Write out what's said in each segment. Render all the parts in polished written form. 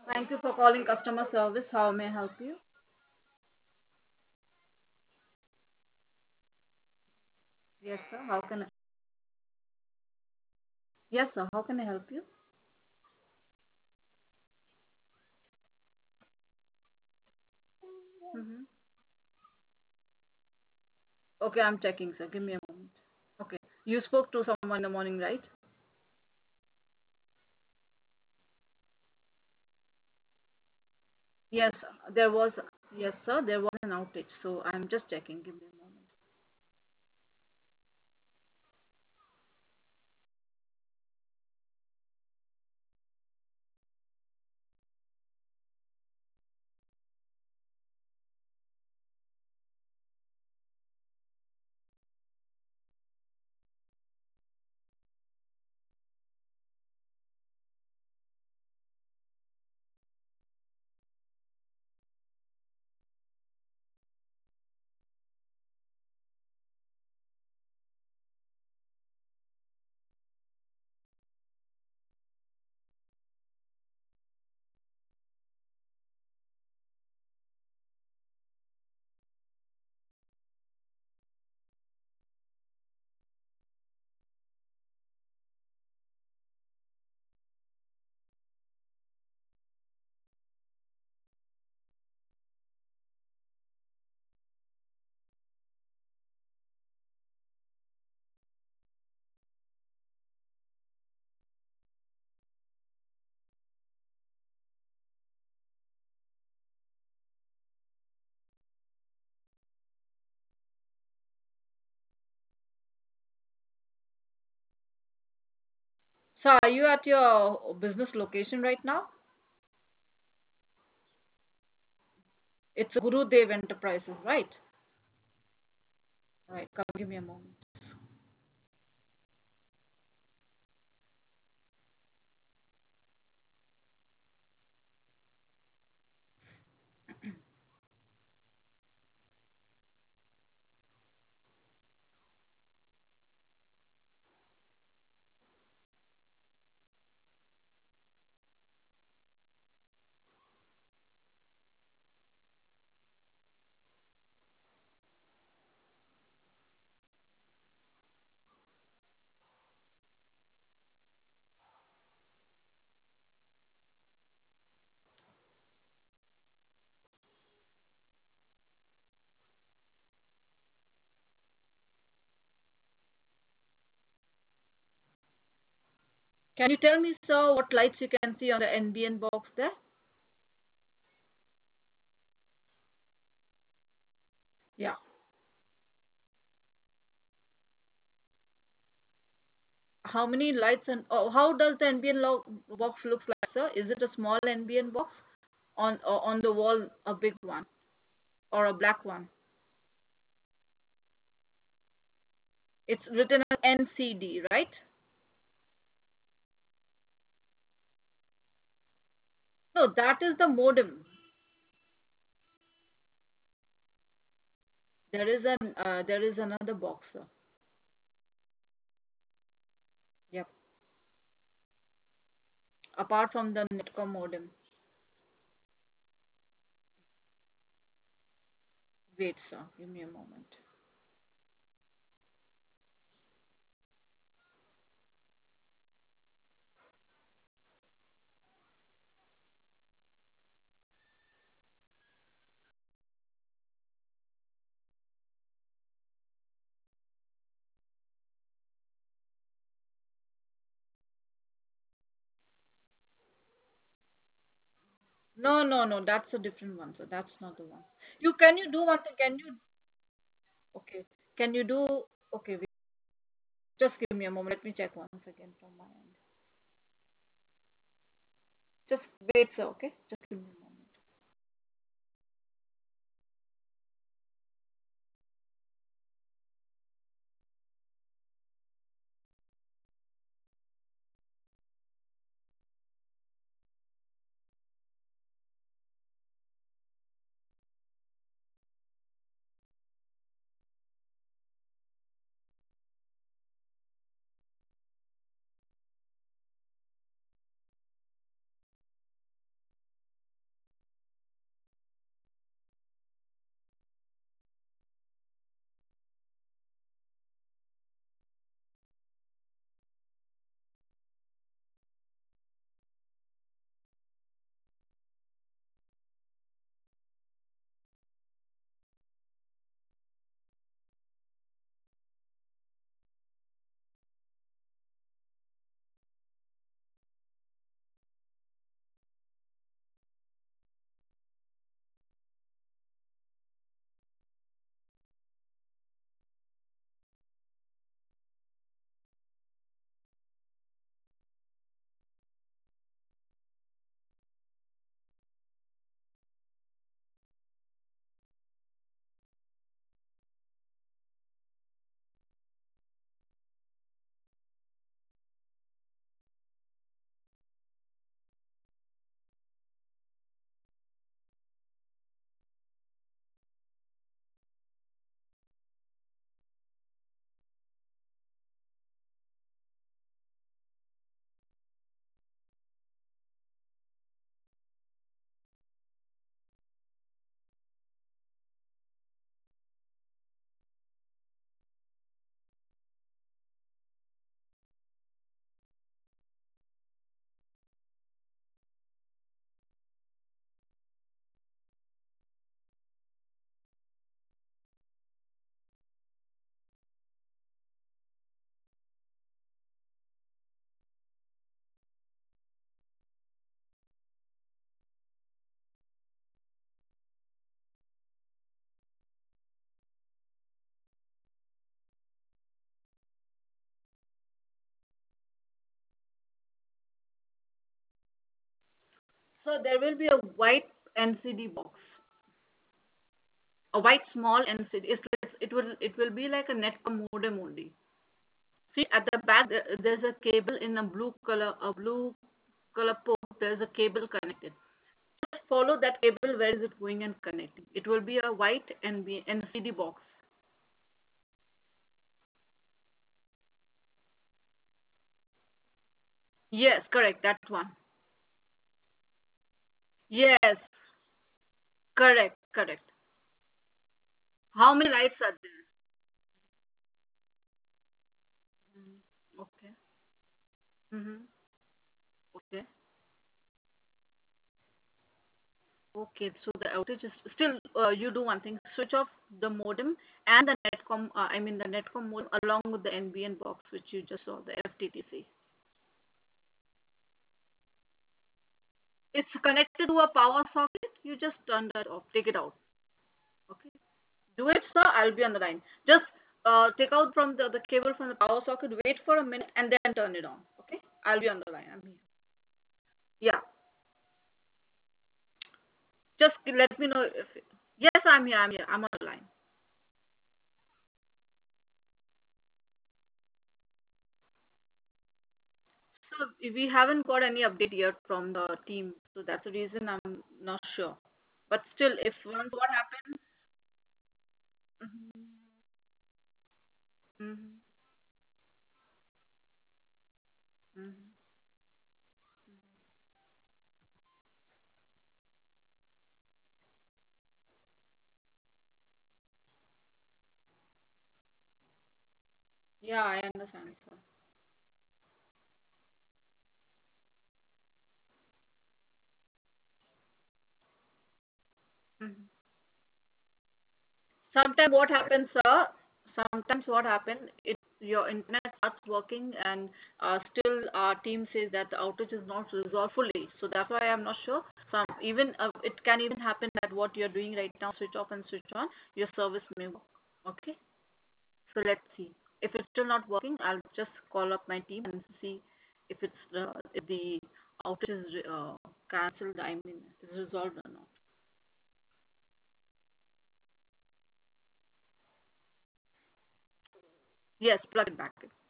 Thank you for calling customer service. How may I help you? Yes, sir. How can I? Yes, sir. How can I help you? Mm-hmm. Okay, I'm checking, sir. Give me a moment. Okay. You spoke to someone in the morning, right? Yes, there was. Yes, sir. There was an outage, so I'm just checking. Give me a moment. So, are you at your business location right now? It's Gurudev Enterprises, right? Right. Come, give me a moment. Can you tell me, sir, what lights you can see on the NBN box there? Yeah. How many lights and how does the NBN box looks like, sir? Is it a small NBN box on the wall, a big one or a black one? It's written as NCD, right? No, that is the modem. There is another box, sir. Yep. Apart from the Netcom modem. Wait, sir. Give me a moment. No, no, no. That's a different one, sir. That's not the one. Can you do one thing? Can you okay? Can you do okay? Wait, just give me a moment. Let me check once again from my end. Just wait, sir. Okay. Just give me a moment. So there will be a white NCD box, a white small NCD. It will be like a netcom modem only. See at the back there's a cable in a blue color port. There's a cable connected. Just follow that cable. Where is it going and connecting? It will be a white NCD box. Yes, correct. That one. Yes, correct, correct. How many lights are there? Mhm. Okay. Mm-hmm. Okay. Okay. So the outage is still, you do one thing, switch off the modem and the netcom, the netcom modem along with the NBN box, which you just saw, the FTTC. It's connected to a power socket. You just turn that off, take it out. Okay. Do it, sir. I'll be on the line. Just take out from the cable from the power socket, wait for a minute, and then turn it on. Okay. I'll be on the line. I'm here. Yeah. Just let me know if. Yes, I'm here. I'm here. I'm on the line. So we haven't got any update yet from the team, so that's the reason I'm not sure. But still, if once what happens, mhm, mhm, mhm. Yeah, I understand, sir. Mhm. Sometimes what happens, sir? Sometimes what happens, your internet starts working and still our team says that the outage is not resolved fully. So that's why I'm not sure. Some even it can even happen that what you're doing right now, switch off and switch on, your service may work. Okay. So let's see. If it's still not working, I'll just call up my team and see if the outage is cancelled. Is resolved or not. Yes, plug it back in.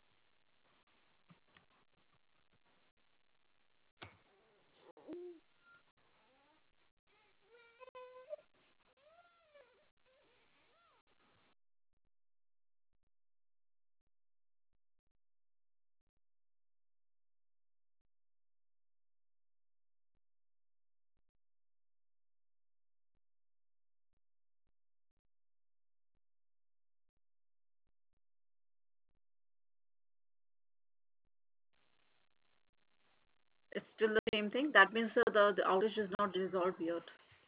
It's still the same thing. That means the outage is not resolved yet.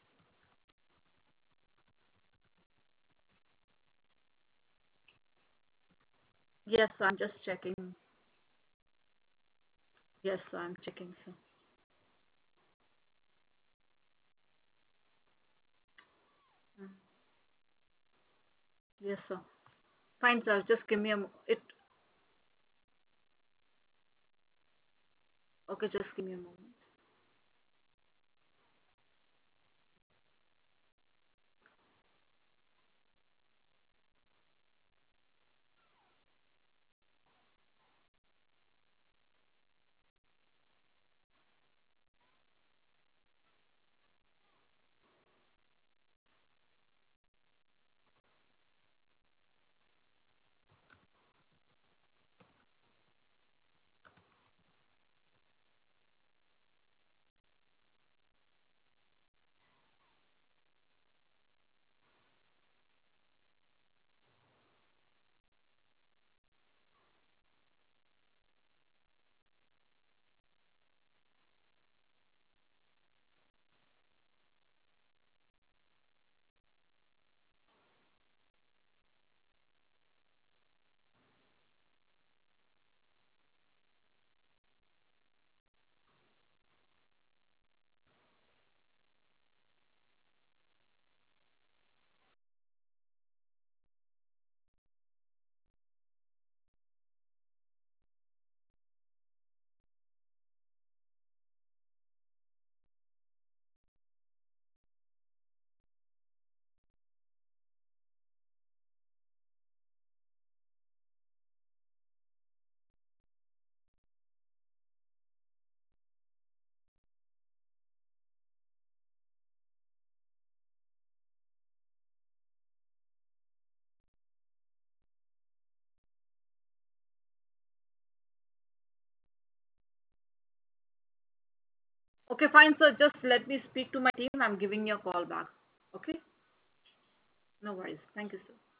Yes, I'm just checking. Yes, I'm checking, sir. Mm. Yes, sir. Fine, sir. Just give me it. Okay, just give me a moment. Okay, fine, sir. Just let me speak to my team. I'm giving you a call back. Okay? No worries. Thank you, sir.